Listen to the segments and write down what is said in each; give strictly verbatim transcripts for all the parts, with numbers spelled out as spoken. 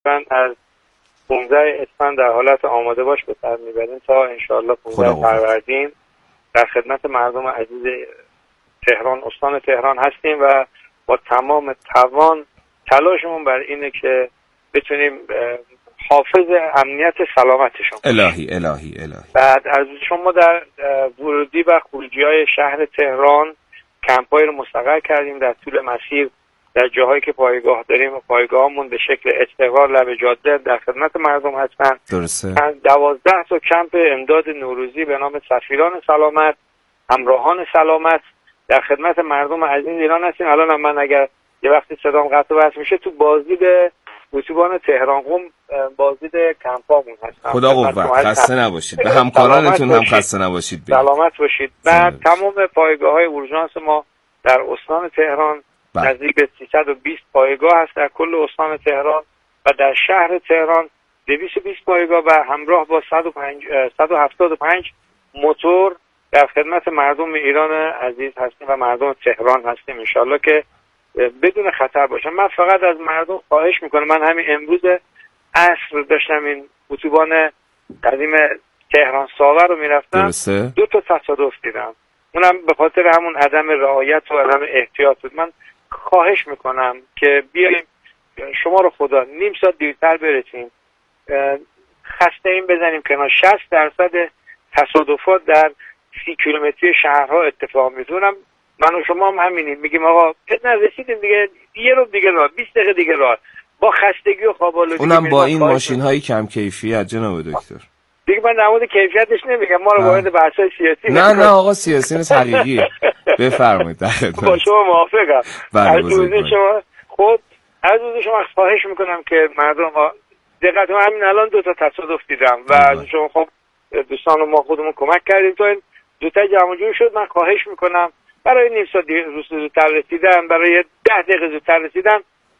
از پانزده اسفند در حالت آماده باش به سر میبریم تا انشاءالله پانزده فروردین در خدمت مردم عزیز تهران، استان تهران هستیم و با تمام توان تلاشمون بر اینه که بتونیم حافظ امنیت سلامتشون. الهی الهی الهی. بعد از شما در ورودی و خروجی‌های شهر تهران کمپ‌هایی رو مستقر کردیم در طول مسیر در جاهایی که پایگاه داریم و پایگاهمون به شکل استقرار لب جاده در خدمت مردم هستن. درسته. دوازده تا کمپ امداد نوروزی به نام سفیران سلامت، همراهان سلامت در خدمت مردم عزیز ایران هستیم. الان من اگر یه وقتی صدام قطع و وصل میشه تو بازدید اتوبان تهران قم بازدید کمپامون هستم. خدا قوت، خسته نباشید. به همکارانتون هم خسته نباشید. سلامت باشید. بعد تمام پایگاه‌های اورژانس ما در استان تهران نزدیک به سیصد و بیست پایگاه هست در کل استان تهران و در شهر تهران دویست و بیست پایگاه و همراه با صد و هفتاد و پنج موتور در خدمت مردم ایران عزیز هستیم و مردم تهران هستیم انشالله که بدون خطر باشن. من فقط از مردم خواهش میکنم، من همین امروز عصر داشتم این اتوبان قدیم تهران ساغر رو میرفتم، دو تا تصادف دیدم، اونم به خاطر همون عدم رعایت و عدم احتیاط بود. من خواهش میکنم که بیاییم شما رو خدا نیم ساعت دیرتر برسیم، خسته این بزنیم کنار. شصت درصد تصادفات در سی کیلومتری شهرها اتفاق میدونم. من و شما هم همینیم، میگیم آقا نرسیدیم دیگه، یه رو دیگه راه، بیست دقیقه دیگه راه، با خستگی و خوابالودگی. اونم با این ماشین های کم کیفیت جناب دکتر. دیگه من نمود کیفیتش نمیگم، ما رو وارد بحث‌های سیاسی نه نه آقا سیاسی نیست، حقیقیه. بفرمایید. با شما موافقم. از دوست شما خود از دوست شما خواهش میکنم که مردم دقت کنن. همین الان دو تا تصادف دیدم و از شما خب دوستان ما خودمون کمک کردیم تا این دو تا جمع جور شد. من خواهش میکنم برای نیم ساعت زودتر رسیدن، برای ده دقیقه زودتر رسیدن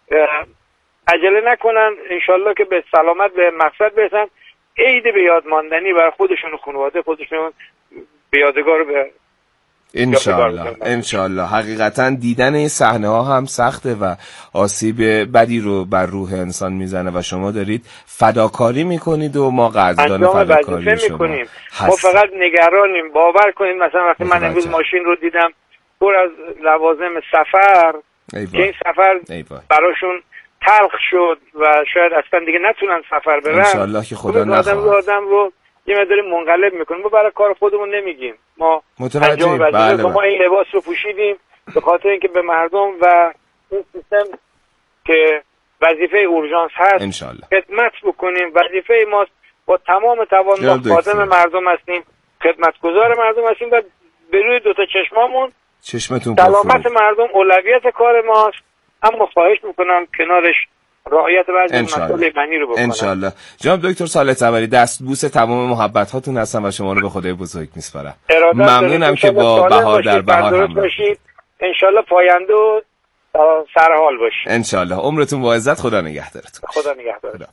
عجله نکنن، انشالله که به سلامت به مقصد برسن. عید به یاد ماندنی برای خودشون و خانواده خودشون به یادگار به انشالله انشالله. حقیقتا دیدن این صحنه ها هم سخته و آسیب بدی رو بر روح انسان میزنه و شما دارید فداکاری میکنید و ما قدردان فداکاری شما میکنیم. ما فقط نگرانیم. باور کنید مثلا وقتی من امروز ماشین رو دیدم پر از لوازم سفر ایوه. که این سفر ایوه. براشون تلخ شد و شاید اصلا دیگه نتونن سفر برن. انشالله که خدا نخواد. آدم رو آدم رو یه مقدار منقلب میکنیم. ما برای کار خودمون نمیگیم، ما متوجهیم. بله ما این لباس رو پوشیدیم به خاطر اینکه به مردم و این سیستم که وظیفه اورژانس هست انشالله خدمت بکنیم. وظیفه ماست، با تمام توان ما خادم مردم هستیم، خدمتگزار مردم هستیم و به روی دو تا چشمامون چشمتون سلامت مردم اولویت کار ماست. اما خواهش میکنم کنارش رعایت بعضی مسائل فنی رو بکنم. انشالله. جناب دکتر صالح طبری دستبوس تمام محبت هاتون هستم و شما رو به خدای بزرگ میسپارم. ممنونم که با بهار در بهار هم باشید. انشالله پاینده و سرحال باشید. انشالله. عمرتون با عزت. خدا نگهدارتون. خدا نگهدارتون.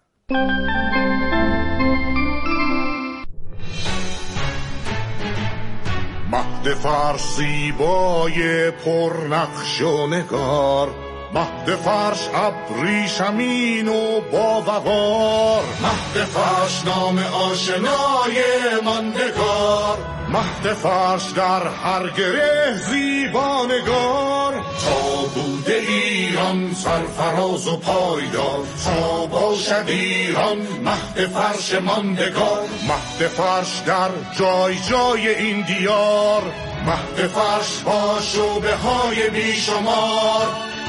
مهد فرسی بای پرنقش و نگار، مهد فرش ابریشمین و با وقار، مهد فرش نام آشنای ماندگار، مهد فرش در هر گره زیبانگار. تا بوده ایران سرفراز و پایدار، تا باشد ایران مهد فرش ماندگار. مهد فرش در جای جای این دیار، مهد فرش با شعبه های بیشمار.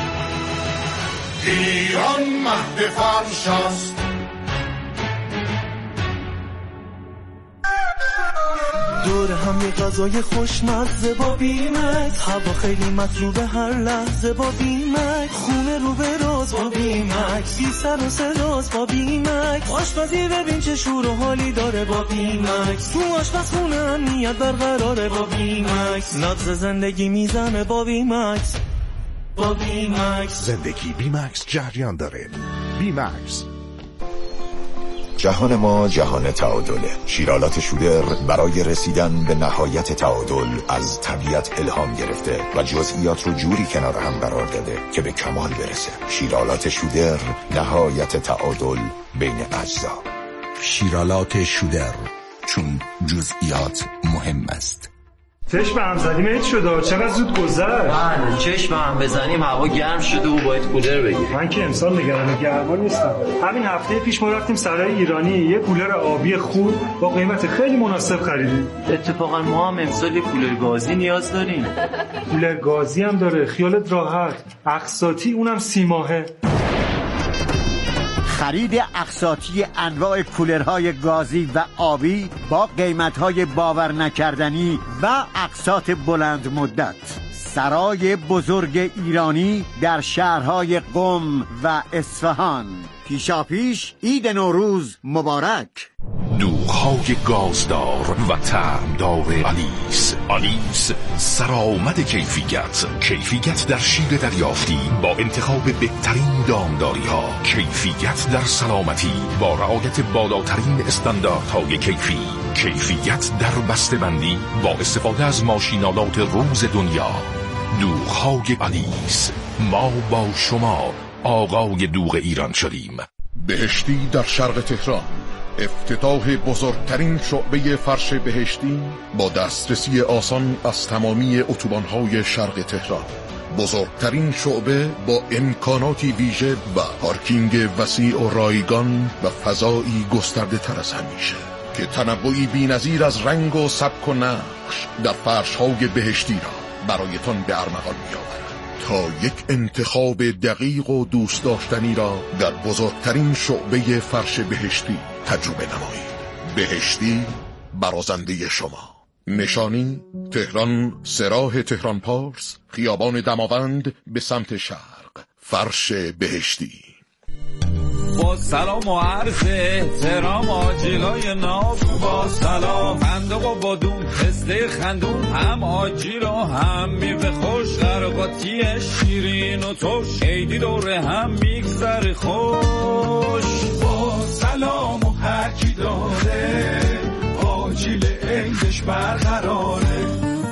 ایران مهد فرش است. دور هم یه غذای خوشمزه با بیمت، هوا خیلی مطلوبه هر لحظه با بیمت، خونه رو به راز با بیمت، بی سر و سراز با بیمت، آشپزی ببین چه شور و حالی داره با بیمت، تو آشپزخونه امنیت برقراره با بیمت، نبض زندگی میزنه با بیمت. با بیمکس زندگی بیمکس جریان داره. بیمکس جهان ما جهان تعادله. شیرالات شودر برای رسیدن به نهایت تعادل از طبیعت الهام گرفته و جزئیات رو جوری کنار هم قرار داده که به کمال برسه. شیرالات شودر، نهایت تعادل بین اجزا. شیرالات شودر، چون جزئیات مهم است. چشم هم زدیم ایت شده، چقدر زود گذشت. من چشم هم بزنیم هوا گرم شده و باید کولر بگیریم. من که امسال نگران گرما نیستم. همین هفته پیش ما رفتیم سرای ایرانی یه کولر آبی خوب با قیمت خیلی مناسب خریدیم. اتفاقا ما هم امسال یه کولر گازی نیاز داریم. کولر گازی هم داره، خیالت راحت. اقساطی، اونم سی ماهه. خرید اقساطی انواع کولرهای گازی و آبی با قیمتهای باور نکردنی و اقساط بلند مدت. سرای بزرگ ایرانی در شهرهای قم و اصفهان. پیشاپیش عید نوروز مبارک. دوغ‌های گازدار و طعمدار آلیس. آلیس سرآمد کیفیت. کیفیت در شیر دریافتی با انتخاب بهترین دامداری ها. کیفیت در سلامتی با رعایت بالاترین استانداردهای کیفی. کیفیت در بسته‌بندی با استفاده از ماشینالات روز دنیا. دوغ‌های آلیس. ما با شما آقای دوغ ایران شدیم. بهشتی در شرق تهران، افتتاح بزرگترین شعبه فرش بهشتی با دسترسی آسان از تمامی اتوبان‌های شرق تهران. بزرگترین شعبه با امکاناتی ویژه و پارکینگ وسیع و رایگان و فضایی گسترده تر از همیشه که تنوعی بی‌نظیر از رنگ و سبک و نقش در فرش‌های بهشتی را برایتان به ارمغان می‌آورد تا یک انتخاب دقیق و دوست داشتنی را در بزرگترین شعبه فرش بهشتی تجربه نمایید. بهشتی، برازنده شما. نشانی تهران، سراح تهران پارس، خیابان دماوند به سمت شرق. فرش بهشتی. با سلام و عرض احترام آجیلای ناب، با سلام فندق و بادون پسته خندون، هم آجیل و هم میوه خوش، قرقاتی شیرین و توش، عیدی دوره هم میگذره خوش. با سلام و هر کی داره آجیل عیدش برقراره.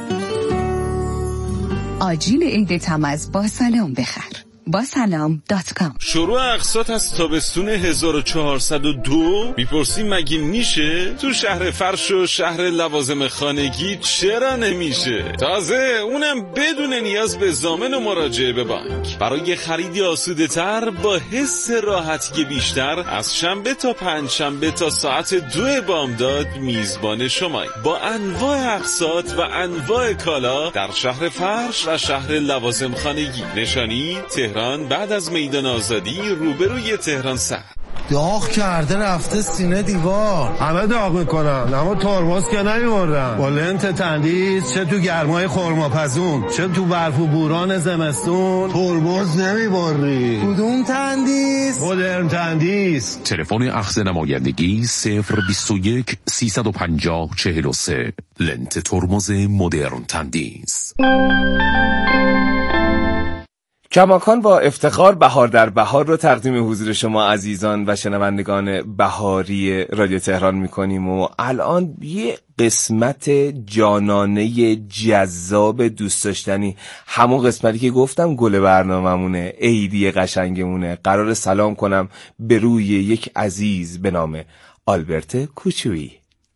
آجیل عید تمز با سلام بخر. با سلام دات کام. شروع اقساط از تابستون هزار و چهارصد و دو. میپرسی مگه میشه؟ تو شهر فرش و شهر لوازم خانگی چرا نمیشه؟ تازه اونم بدون نیاز به ضامن و مراجعه به بانک. برای خریدی آسوده تر با حس راحتی بیشتر، از شنبه تا پنج شنبه تا ساعت دو بامداد میزبان شمای با انواع اقساط و انواع کالا در شهر فرش و شهر لوازم خانگی. نشانی تهران بعد از میدان آزادی روبروی تهران سر. داغ کرده رفته سینه دیوار. همه داغ میکنن اما ترمز که نمیبردن. با لنت تندیس چه تو گرمای خرماپزون چه تو برف و بوران زمستون ترمز نمیبری. کدوم تندیس؟ مدرن تندیس. تلفن اخذ نمایندگی صفر بیست و یک سیصد و پنجاه چهل و سه. لنت ترمز مدرن تندیس. کماکان با افتخار بهار در بهار رو تقدیم حضور شما عزیزان و شنوندگان بهاری رادیو تهران میکنیم و الان یه قسمت جانانه جذاب دوست داشتنی، همون قسمتی که گفتم گل برنامه‌مونه، عیدی قشنگمونه، قرار سلام کنم به روی یک عزیز به نام آلبرت کوچویی.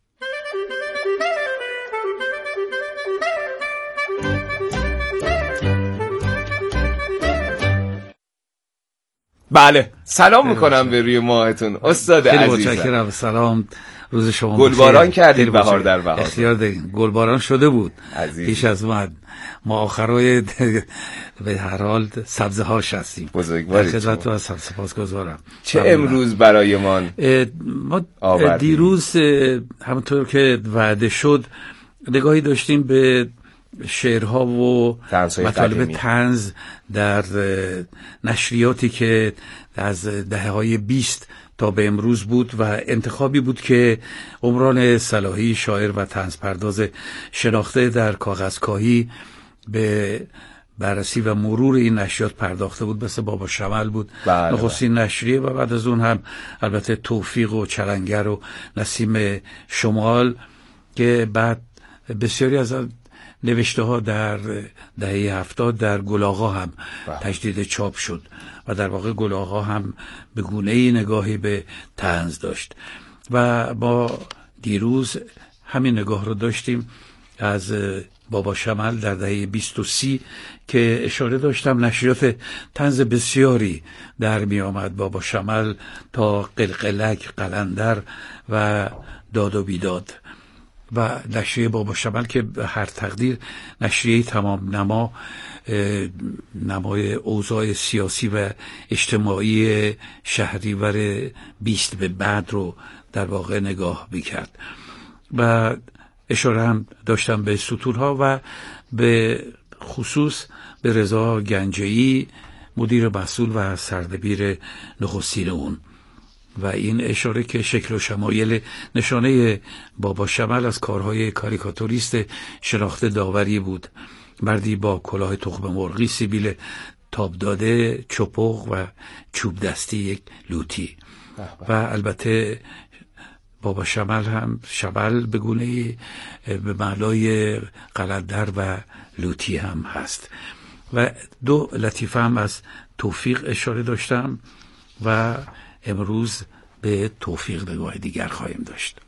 بله سلام میکنم به روی ماهتون استاد عزیزم. خیلی متشکرم. سلام، روز شما گلباران کردید بهار در بهار. اختیار دارین. گلباران شده بود پیش از من. ما آخرای به هر حال سبزه هاش هستیم. بزرگوارید. خدمت تو هستم، سپاسگزارم. چه امروز برایمان ما دیروز همونطور که وعده شد نگاهی داشتیم به شعرها و مطالب طنز در نشریاتی که از دهه های بیست تا به امروز بود و انتخابی بود که عمران صلاحی، شاعر و طنز پرداز شناخته در کاغذکاهی، به بررسی و مرور این نشریات پرداخته بود، مثل بابا شمل بود نخستین نشریه، و بعد از اون هم البته توفیق و چلنگر و نسیم شمال که بعد بسیاری از نوشته ها در دهه هفتاد در گلاغا هم تجدید چاپ شد و در واقع گلاغا هم به گونه‌ای نگاهی به طنز داشت و ما دیروز همین نگاه رو داشتیم از بابا شمل در دهه بیست و سی که اشاره داشتم نشریات طنز بسیاری در می آمد. بابا شمل تا قلقلک، قلندر و داد و بیداد و نشریه بابا شمل که هر تقدیر نشریه تمام نما نمای اوضاع سیاسی و اجتماعی شهریور بیست به بعد رو در واقع نگاه میکرد و اشاره هم داشتم به ستونها و به خصوص به رضا گنجه‌ای مدیر مسئول و سردبیر نخستین اون و این اشاره که شکل و شمایل نشانه بابا شمل از کارهای کاریکاتوریست شناخته داوری بود. مردی با کلاه تخم مرغی، سیبیل تاب داده، چپق و چوب دستی یک لوتی و البته بابا شمل هم شمل به گونه به معنای قلندر و لوتی هم هست و دو لطیفه هم از توفیق اشاره داشتم و امروز به توفیق نگاه دیگر خواهیم داشت.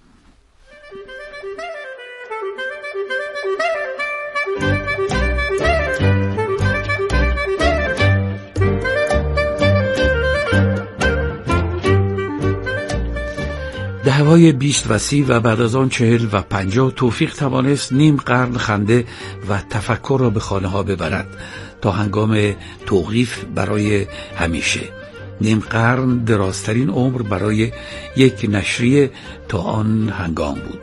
دههای بیست وسیع و بعد از آن چهل و پنجاه توفیق توانست نیم قرن خنده و تفکر را به خانه ها ببرد تا هنگام توقیف برای همیشه. نیم قرن درازترین عمر برای یک نشریه تا آن هنگام بود.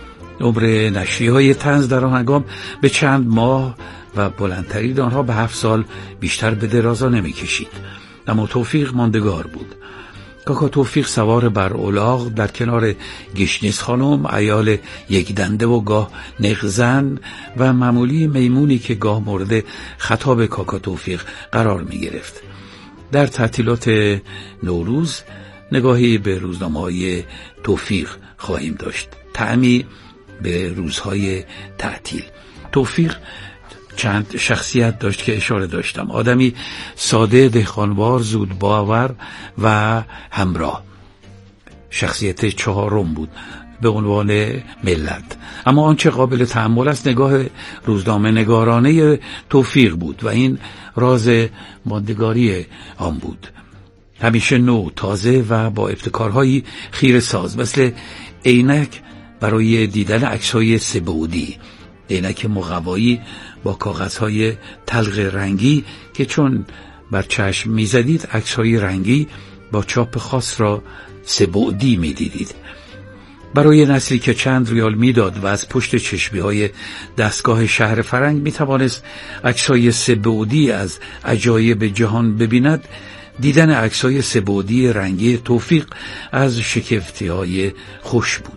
عمر نشریه های طنز در آن هنگام به چند ماه و بلندترین آنها به هفت سال بیشتر به درازا نمی کشید. اما توفیق ماندگار بود. کاکا توفیق سوار بر الاغ در کنار گشنیز خانم، عیال یک دنده و گاه نغزن و معمولی میمونی که گاه مورد خطاب کاکا توفیق قرار می گرفت. در تعطیلات نوروز نگاهی به روزنامه‌های توفیق خواهیم داشت، طعمی به روزهای تعطیل. توفیق چند شخصیت داشت که اشاره داشتم. آدمی ساده، دهقانوار، زود باور و همراه. شخصیت چهارم بود به عنوان ملت. اما آنچه قابل تأمل است نگاه روزنامه نگارانه توفیق بود و این راز ماندگاری آن بود. همیشه نو، تازه و با ابتکارهایی خیره ساز، مثل عینک برای دیدن عکس‌های سه‌بعدی، عینک مقوایی با کاغذهای تلق رنگی که چون بر چشم می‌زدید عکس‌های رنگی با چاپ خاص را سه‌بعدی می‌دیدید. برای نسلی که چند ریال میداد و از پشت چشمی‌های دستگاه شهر فرنگ می‌توانست عکس‌های سه‌بعدی از عجایب جهان ببیند، دیدن عکس‌های سه‌بعدی رنگی توفیق از شگفتی‌های خوش بود.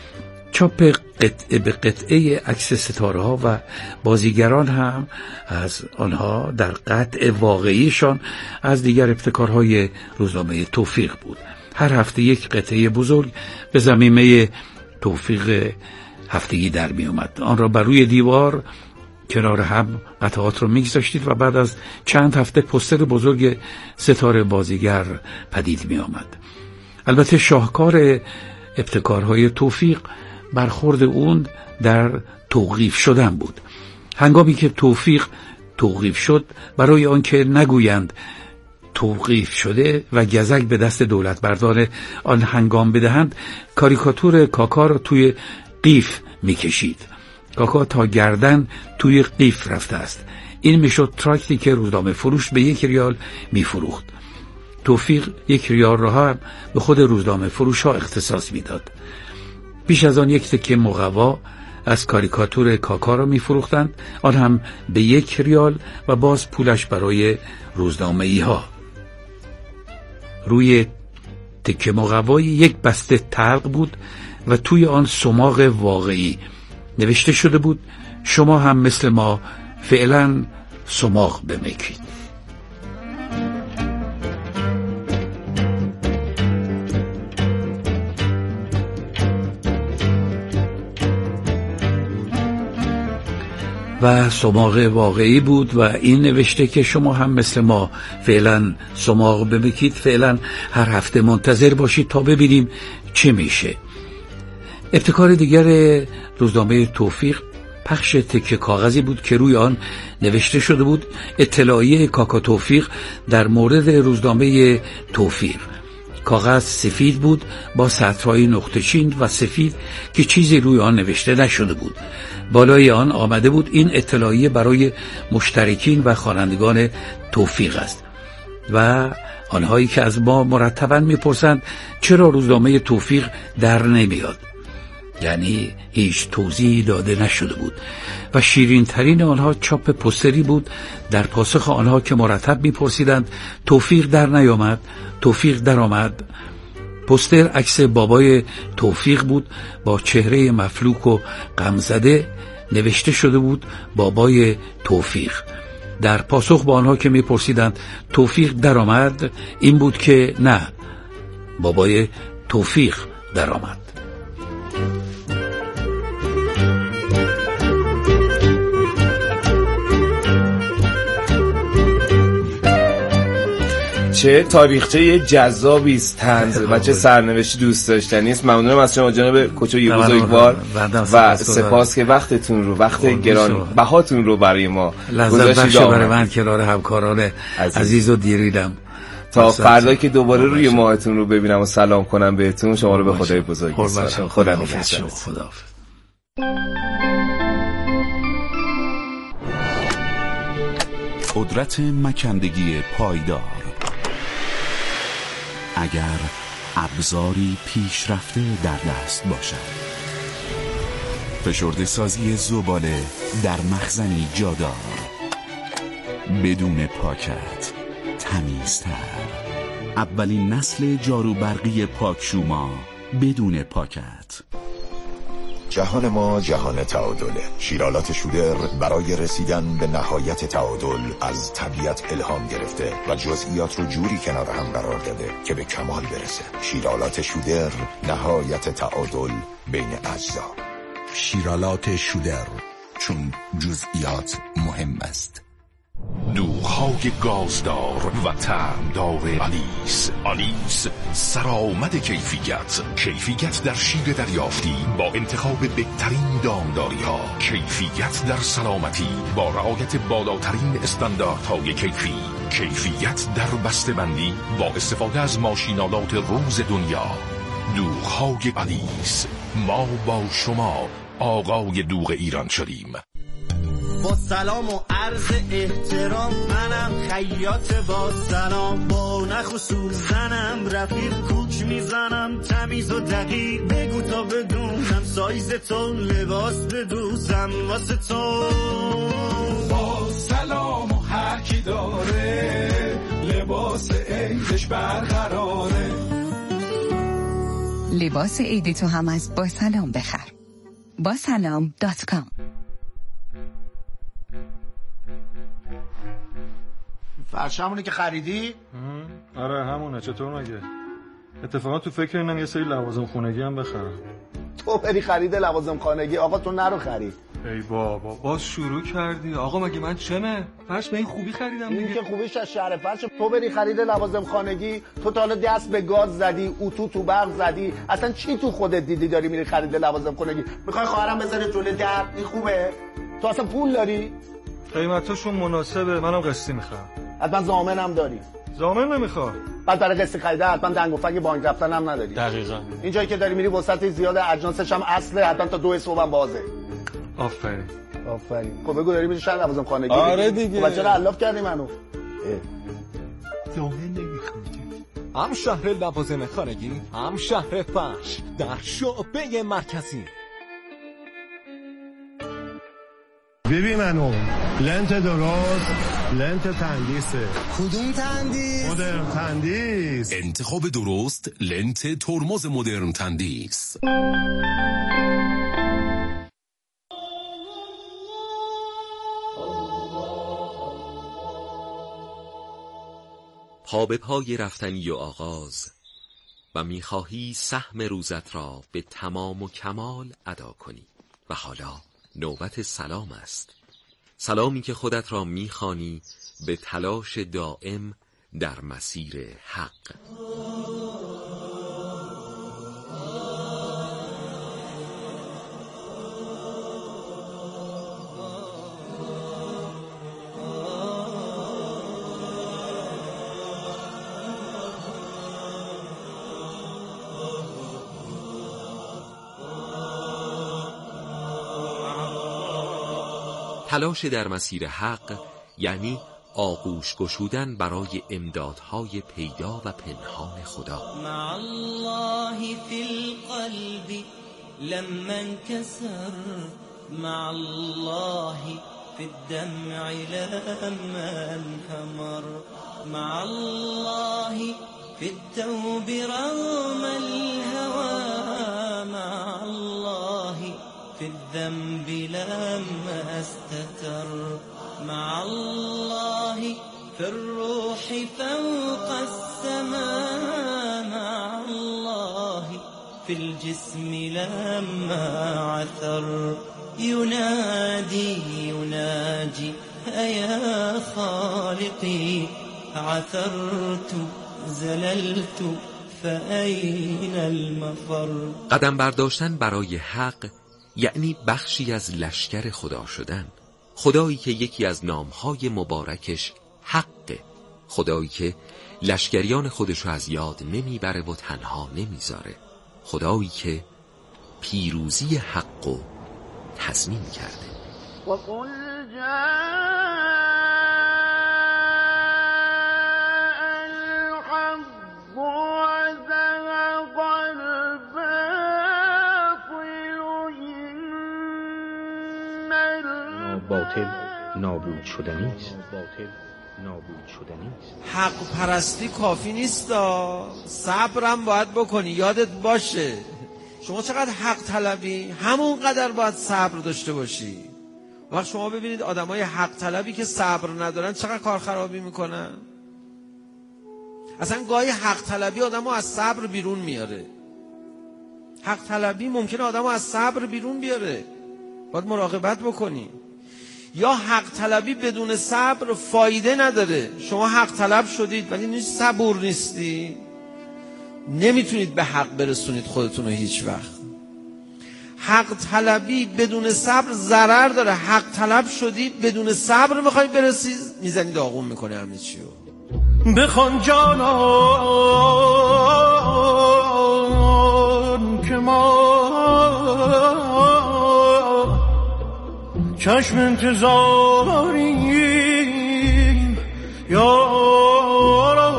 چاپ قطعه به قطعه عکس ستاره‌ها و بازیگران هم از آنها در قطع واقعیشان از دیگر ابتکارهای روزنامه توفیق بود. هر هفته یک قطعه بزرگ به ضمیمه توفیق هفتگی در می اومد. آن را بر روی دیوار کنار هم قطعات رو میگذاشتید و بعد از چند هفته پوستر بزرگ ستاره بازیگر پدید می آمد. البته شاهکار ابتکارهای توفیق برخورد اون در توقیف شدن بود. هنگامی که توفیق توقیف شد، برای آنکه نگویند توقیف شده و گزک به دست دولت بردار آن هنگام بدهند، کاریکاتور کاکا را توی قیف میکشید. کاکا تا گردن توی قیف رفته است. این میشد تراکتی که روزنامه فروش به یک ریال میفروخت. توفیق یک ریال را هم به خود روزنامه فروش ها اختصاص میداد. پیش از آن یک تکه مقوا از کاریکاتور کاکا را میفروختند، آن هم به یک ریال و باز پولش برای روزنامه‌ای ها. روی تکه مقوایی یک بسته تلق بود و توی آن سماق واقعی نوشته شده بود: شما هم مثل ما فعلا سماق بمکید. و سماق واقعی بود و این نوشته که شما هم مثل ما فعلا سماق بمکید، فعلا هر هفته منتظر باشید تا ببینیم چه میشه. ابتکار دیگر روزنامه توفیق پخش تکه کاغذی بود که روی آن نوشته شده بود اطلاعیه کاکا توفیق در مورد روزنامه توفیق. کاغذ سفید بود با سطرهای نقطه چین و سفید که چیزی روی آن نوشته نشده بود. بالای آن آمده بود این اطلاعیه برای مشترکین و خوانندگان توفیق است و آنهایی که از ما مرتباً میپرسند چرا روزنامه توفیق در نمیاد، یعنی هیچ توضیحی داده نشده بود و شیرین ترین آنها چاپ پوستری بود در پاسخ آنها که مرتب میپرسیدند توفیق در نیامد، توفیق در آمد. پوستر عکس بابای توفیق بود با چهره مفلوک و غمزده، نوشته شده بود بابای توفیق. در پاسخ با آنها که میپرسیدند توفیق در آمد، این بود که نه، بابای توفیق در آمد. چه تاریخچه جذابی است طنز و چه سرنوشتی دوست داشتنی است. ممنونم از شما جناب کوچوی بزرگوار و سپاس که وقتتون رو، وقت گران بهاتون رو برای ما گذاشتید. برای من کنار همکاران عزیز, عزیز و دیریدم تا فردا که دوباره روی ماهتون رو ببینم و سلام کنم بهتون. شما رو به خدای بزرگ می‌سپارم. خدا نگهدار. قدرت مکندگی پایدار. اگر ابزاری پیشرفته در دست باشد، فشرده سازی زباله در مخزنی جادار، بدون پاکت، تمیزتر. اولین نسل جارو برقی پاکشوما بدون پاکت. جهان ما جهان تعادله. شیرالات شودر برای رسیدن به نهایت تعادل از طبیعت الهام گرفته و جزئیات رو جوری کنار هم قرار داده که به کمال برسه. شیرالات شودر، نهایت تعادل بین اجزا. شیرالات شودر، چون جزئیات مهم است. دوغ‌های گازدار و طعمدار آلیس. آلیس سرآمد کیفیت. کیفیت در شیر دریافتی با انتخاب بهترین دامداری ها. کیفیت در سلامتی با رعایت بالاترین استانداردهای کیفی. کیفیت در بسته‌بندی با استفاده از ماشینالات روز دنیا. دوغ‌های آلیس. ما با شما آقای دوغ ایران شدیم. با سلام و عرض احترام، منم خیاط با سلام، با نخ و سوزنم رفیق کوک میزنم، تمیز و دقیق بگو تا بدونم سایز تو، لباس بدوزم واسه تو. با سلام و هر کی داره لباس عیدش برقراره. لباس عید تو هم از با سلام بخر. با سلام دات کام. فرش همونه که خریدی؟ آره همونه. چطور مگه؟ اتفاقا تو فکر اینم یه سری لوازم خونگی هم بخرم. تو بری خرید لوازم خانگی؟ آقا تو نرو خرید. ای بابا باز شروع کردی. آقا مگه من چمه؟ فرش به این خوبی خریدم دیگه. این که خوبیش از شهر فرش. تو بری خرید لوازم خانگی، تو تا حالا دست به گاز زدی، اتو تو برق زدی، اصلا چی تو خودت دیدی داری میری خرید لوازم خانگی؟ میخوای خواهرم بذاره جلوی در؟ این خوبه؟ تو اصلا پول داری؟ قیمتاشون مناسبه، منم قسطی میخوام. حتما ضامنم داری؟ ضامن نمیخوام. بعد برای قسط خریده حتما دنگ و فنگ بانک رفتن هم نداری. دقیقاً. این جایی که داری میری وسط زیاد اجناسش هم اصله، حتما تا دو صبح هم بازه. آفرین. آفرین. خب بگو داری میری شهر لوازم خانگی؟ آره دیگه. خب چرا الاف کردی منو؟ ضامن نمیخوام. هم شهر لوازم خانگی، هم شهر فرش در شعبه مرکزی. ببین منو لنت درست، لنت تندیسه. کدوم تندیس؟ مدرن تندیس. انتخاب درست، لنت ترمز مدرن تندیس. پا به پای رفتنی و آغاز و میخواهی سهم روزت را به تمام و کمال ادا کنی و حالا نوبت سلام است. سلامی که خودت را میخوانی به تلاش دائم در مسیر حق. تلاش در مسیر حق یعنی آغوش گشودن برای امدادهای پیدا و پنهان خدا. مع الله فی القلب لما انكسر، مع الله فی الدمع لما انهمر، مع الله فی التوب رغم الهوى، مع الله في الذنب لما استتر، مع الله في الروح فوق السماء، مع الله في الجسم لما عثر، ينادي يناجي أيا خالقي، عثرت زللت فأين المفر. قدم برداشتن برای حق یعنی بخشی از لشکر خدا شدن. خدایی که یکی از نامهای مبارکش حقه، خدایی که لشکریان خودشو از یاد نمیبره و تنها نمیذاره، خدایی که پیروزی حقو تضمین کرده. و قل جاء الحق و زهق باطل نابود شدنی است. باطل نابود شدنی است. حق پرستی کافی نیست، صبرم باید بکنی. یادت باشه شما چقدر حق طلبی همون قدر باید صبر داشته باشی. وقت شما ببینید آدمای حق طلبی که صبر ندارن چقدر کار خرابی میکنن. اصلا گاهی حق طلبی آدمو از صبر بیرون میاره. حق طلبی ممکنه آدمو از صبر بیرون بیاره، باید مراقبت بکنی. یا حق طلبی بدون صبر فایده نداره. شما حق طلب شدید ولی نیست صبور نیستی، نمیتونید به حق برسونید خودتون رو هیچ وقت. حق طلبی بدون صبر ضرر داره. حق طلب شدید بدون صبر میخوای برسید، میزنی داغون میکنه همه چی رو. بخوان جانان که ما چشم انتظاریم یارا،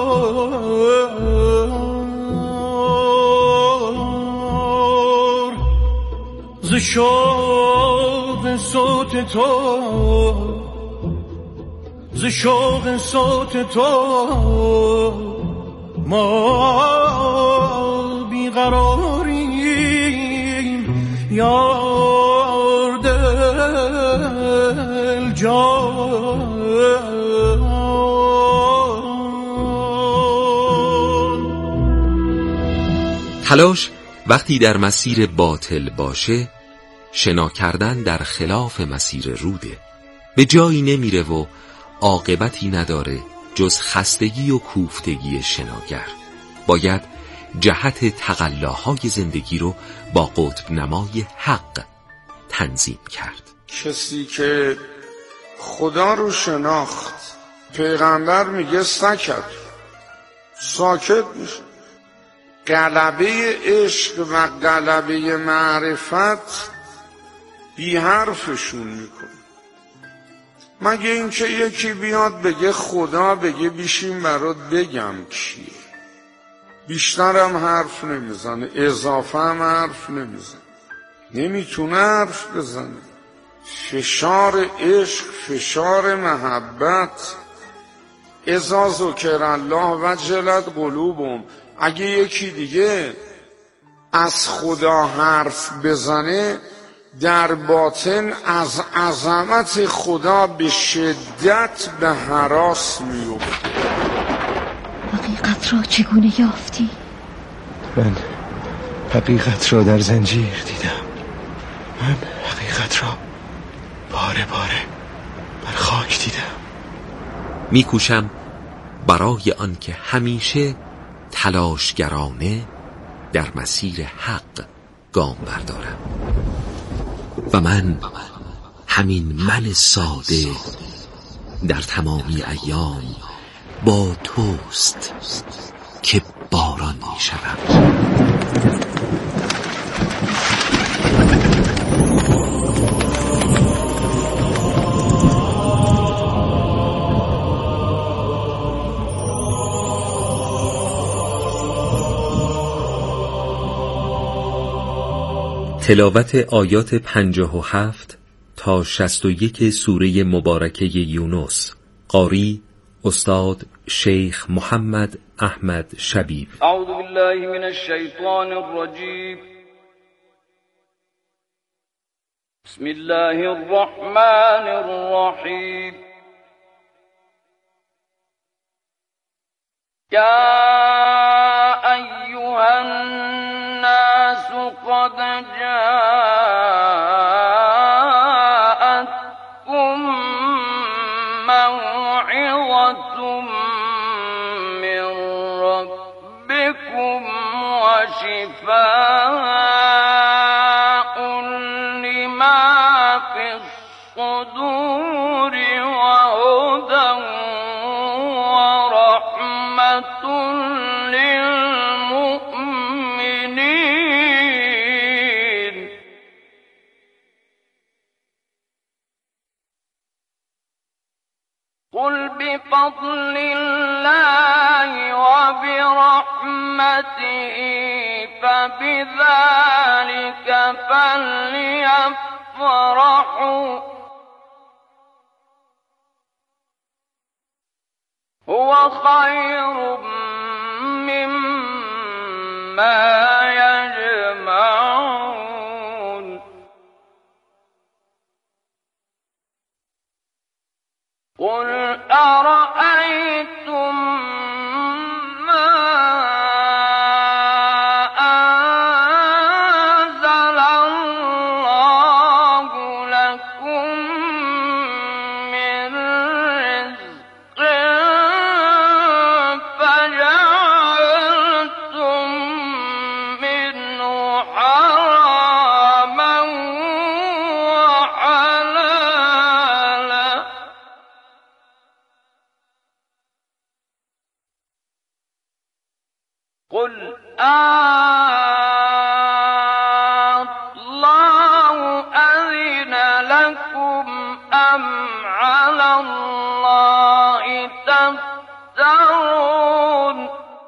ز شوق صوت تو، ز شوق صوت تو ما بیقراریم یار، دل جان. تلاش وقتی در مسیر باطل باشه، شنا کردن در خلاف مسیر روده، به جایی نمیره و عاقبتی نداره جز خستگی و کوفتگی شناگر. باید جهت تقلاهای زندگی رو با قطب نمای حق تنظیم کرد. کسی که خدا رو شناخت، پیغمبر میگه سکت، ساکت میشه. غلبه عشق و غلبه معرفت بی حرفشون میکنه. مگه اینکه یکی بیاد بگه خدا، بگه بیشین برات بگم کیه. بیشترم حرف نمیزنه، اضافه هم حرف نمیزنه، نمیتونه حرف بزنه. فشار عشق، فشار محبت. اذا ذکر الله وجلت قلوبهم. اگه یکی دیگه از خدا حرف بزنه، در باطن از عظمت خدا به شدت به هراس میفته. خود را چگونه یافتی؟ من حقیقت را در زنجیر دیدم. من حقیقت را باره باره بر خاک دیدم. میکوشم برای آنکه همیشه تلاشگرانه در مسیر حق گام بردارم و من همین من ساده در تمامی ایام با توست که باران می شود. تلاوت آیات پنجاه و هفت تا شصت و یک سوره مبارکه یونس. قاری استاد شیخ محمد احمد شبیب. اعوذ بالله من الشیطان الرجیم. بسم الله الرحمن الرحیم. یا ایها الناس قد جاءتكم موعظة من ربكم وشفاء لما في الصدور وهدى ورحمة للمؤمنين. قل بفضل الله وبرحمته فبذلك فليفرحوا هو خير مما يجمعون. قل أرأيتم ما أنزل الله لكم من رزق فجعلتم منه حراما وحلالا قل الله أذن لكم أم على الله تفترون.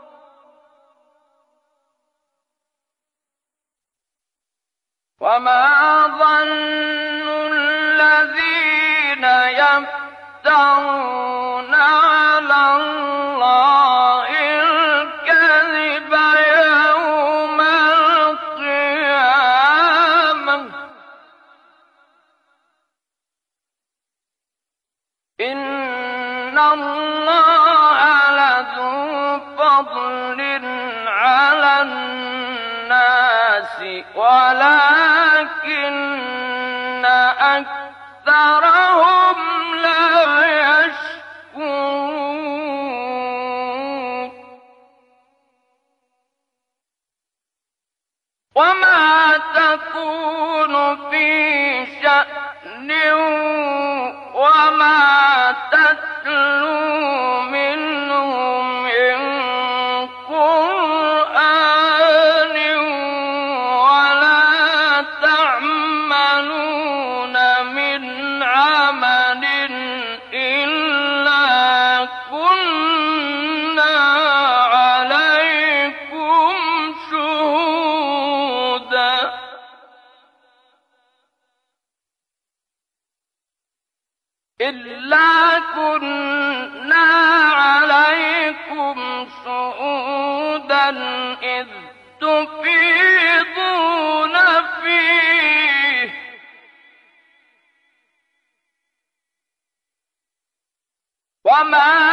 وما ظن الذين يفترون على الله الكذب يوم القيامة إن الله لذو فضل على الناس ولكن أكثرهم لا يشكرون. وما تكون في شأن وما تتلو منه من قرآن ولا تعملون من عمل إلا كنا عليكم شهودا إلا كنا عليكم شهودا إذ تفيضون فيه وما